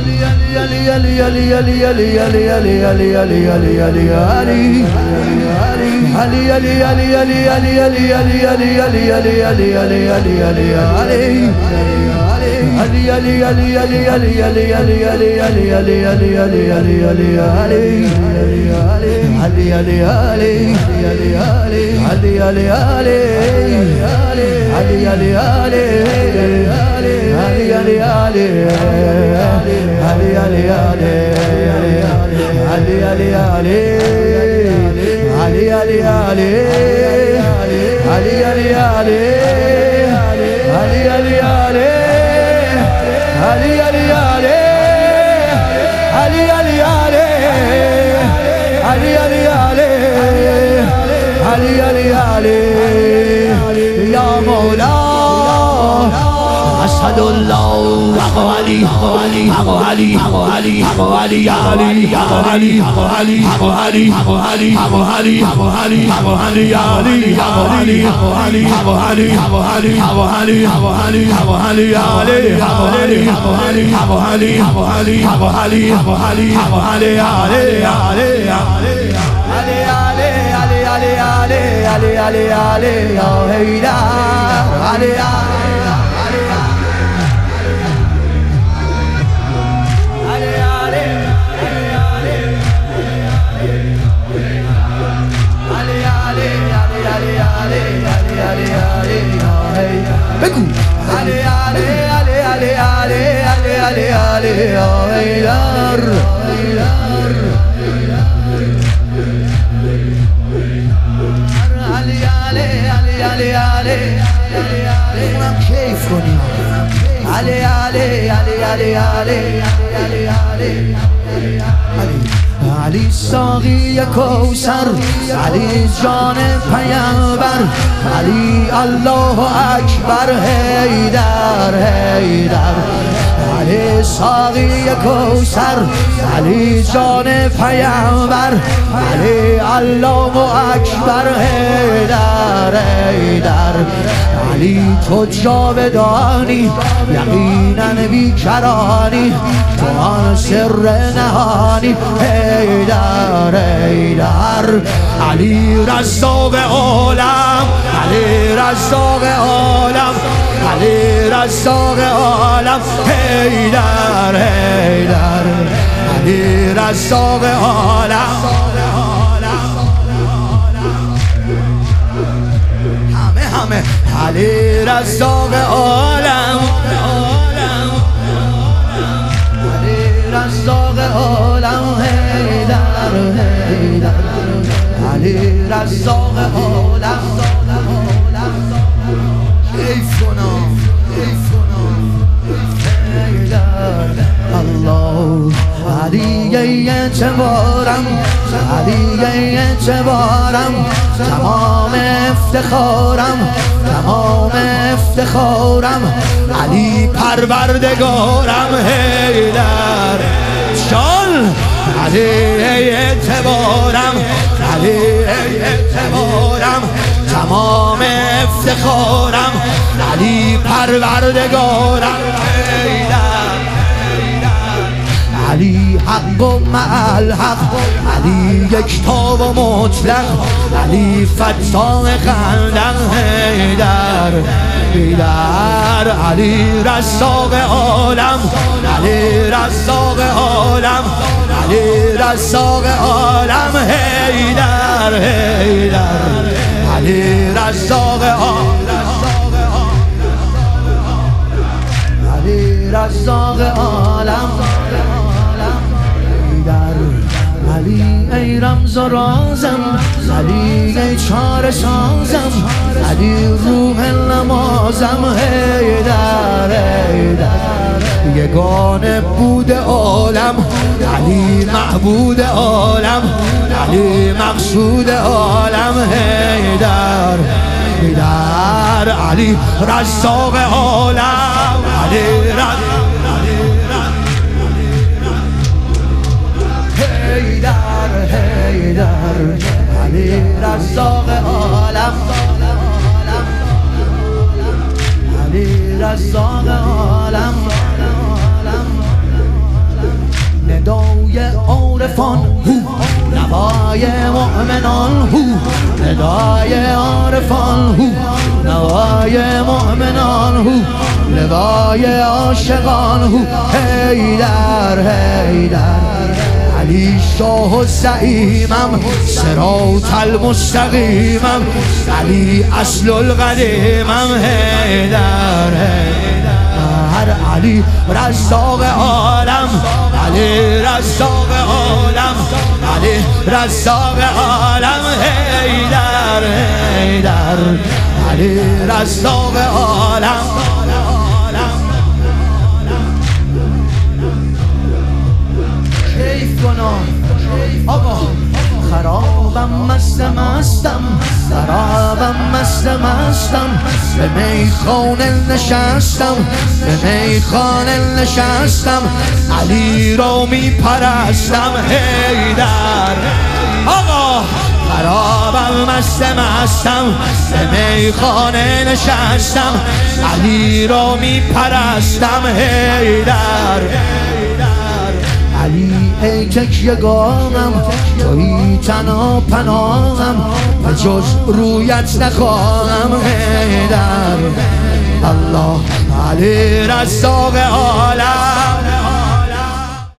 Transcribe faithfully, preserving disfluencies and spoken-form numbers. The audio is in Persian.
أشهد الله حق علي حق علي حق علي حق علي حق علي حق علي حق علي حق علي حق علي حق علي حق علي حق علي علي حق علي حق علي حق علي حق علي حق علي حق علي حق علي علي حق علي حق علي حق علي حق علي حق علي حق علي حق علي علي علي علي علي علي علي علي يا هيدا علي بگو علی علی علی علی علی علی علی علی ایدار علی علی علی علی علی اونم کیف کنی علی علی علی علی علی علی علی علی ساقی کوثر علی جان پیامبر علی الله اکبر حیدر حیدر علی ساقی کوثر علی جان پیامبر علی الله اکبر حیدر حیدر علی تو جاودانی یقینا بیکرانی تو آن سر نهانی حیدر حیدر علی رزاق عالم علی رزاق عالم علی رزاق عالم حیدر حیدر علی رزاق عالم همه همه علی رزاق عالم علی رزاق عالم حیدر حیدر علی رزاق عالم کیف کنم کیف کنم حیدر الله علی اعتبارم علی اعتبارم تمام افتخارم تمام افتخارم علی پروردگارم حیدر جان علی اعتبارم علی اعتبارم تمام افتخارم علی پروردگارم حیدر علی حق و مع الحق علی یکتا و مطلق علی فتاح خندق حیدر حیدر علی رزاق عالم علی رزاق عالم علی رزاق عالم حیدر حیدر علی رزاق عالم علی رزاق عالم علی ای رمز و رازم علی ای چاره سازم علی روح نمازم حیدر حیدر یگانه بود عالم علی معبود عالم علی مقصود عالم حیدر حیدر علی رزاق عالم علی رزاق حیدر علی رزاق عالم علی رزاق عالم عارفان هو، نوای مؤمنان هو، ندای عارفان هو، نوای مؤمنان هو، لوای عاشقان هو. حیدر حیدر علی شاه و زعیمم، صراط المستقیمم، علی اصل القدیمم. حیدر حیدر علی رزاق عالم، علی رزاق عالم، علی رزاق عالم. حیدر حیدر علی رزاق عالم. کیف کنم آقا، خرابم مست مستم، خرابم مست مستم، به میخانه نشستم، به میخانه نشستم، علی را می پرستم. حیدر آقا، خرابم مست مستم، به میخانه نشستم، علی را می پرستم. حیدر علی ای تکیه گاهم، توی تنها پناهم، به جز رویت نخواهم. حیدر الله علی رزاق عالم.